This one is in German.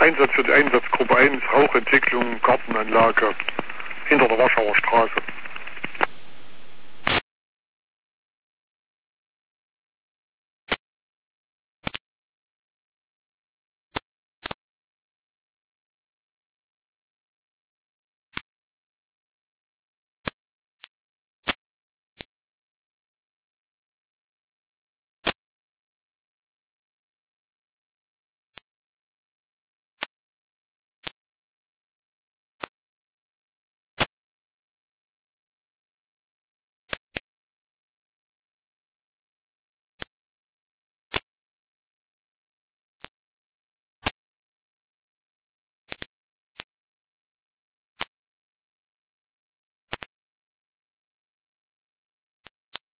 Einsatz für die Einsatzgruppe 1, Rauchentwicklung, Gartenanlage hinter der Warschauer Straße.